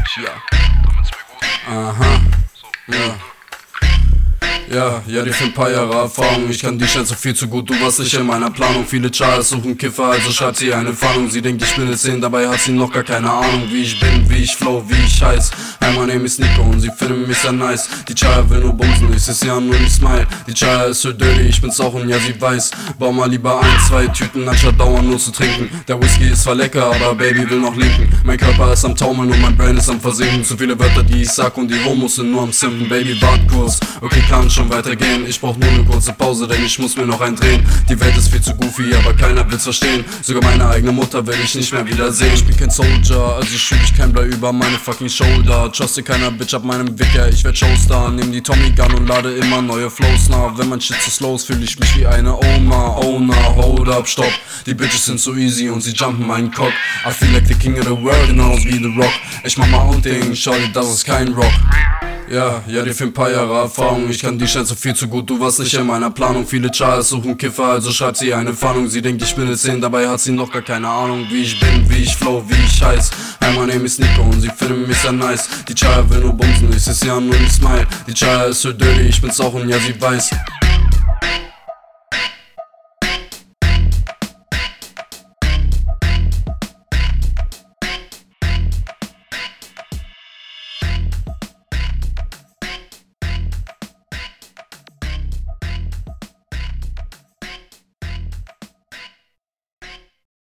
Ja. Aha. Ja. Ja, die für ein paar Jahre Erfahrung. Ich kann die Schätze viel zu gut, du warst nicht in meiner Planung. Viele Charles suchen Kiffer, also schreibt sie eine Fahndung. Sie denkt, ich bin jetzt 10, dabei hat sie noch gar keine Ahnung. Wie ich bin, wie ich flow, wie ich heiß. Hi, my name is Nico und sie finden mich sehr nice. Die Chaya will nur bumsen, ich seh's ja nur nicht smile. Die Chaya ist so dirty, ich bin's auch und ja, sie weiß. Bau mal lieber 1, 2 Tüten, anstatt dauernd nur zu trinken. Der Whisky ist zwar lecker, aber Baby will noch linken. Mein Körper ist am Taumeln und mein Brain ist am Versinken. Zu viele Wörter, die ich sag und die Homos sind nur am Simpen. Baby, wart kurz, okay, kann schon weitergehen. Ich brauch nur eine kurze Pause, denn ich muss mir noch eindrehen. Die Welt ist viel zu goofy, aber keiner will's verstehen. Sogar meine eigene Mutter will ich nicht mehr wiedersehen. Ich bin kein Soldier, also schütt ich kein Blei über meine fucking Shoulder. Truste keiner Bitch ab meinem Wicker, ich werd Showstar. Nehm die Tommy Gun und lade immer neue Flows nach. Wenn mein Shit zu slow ist, fühl ich mich wie eine Oma. Owner, hold up, stopp. Die Bitches sind so easy und sie jumpen meinen Cock. I feel like the king of the world, genauso wie The Rock. Ich mach mal ein Ding, schau dir, das ist kein Rock. Ja, die für ein paar Jahre Erfahrung. Ich kann die Schätze viel zu gut, du warst nicht in meiner Planung. Viele Charles suchen Kiffer, also schreibt sie eine Fahndung. Sie denkt, ich bin jetzt 10, dabei hat sie noch gar keine Ahnung. Wie ich bin, wie ich flow, wie ich heiß. Hi, my name is Nico und sie finden mich sehr nice. Die Chaya will nur bumsen, ich seh's ja nur nicht smile. Die Chaya ist so dirty, ich bin's auch und ja, sie weiß.